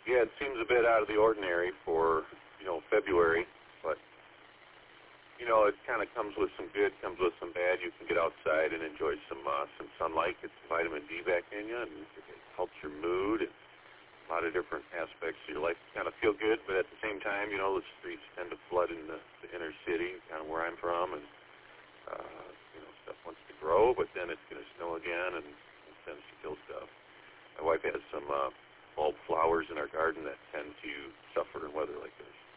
Yeah, it seems a bit out of the ordinary for, February, but, it kind of comes with some good, comes with some bad. You can get outside and enjoy some sunlight, get some vitamin D back in you, and it helps your mood. And a lot of different aspects of your life kind of feel good, but at the same time, the streets tend to flood in the inner city, kind of where I'm from, and, stuff wants to grow, but then it's going to snow again, and it tends to kill stuff. My wife has some bulb flowers in our garden that tend to suffer in weather like this.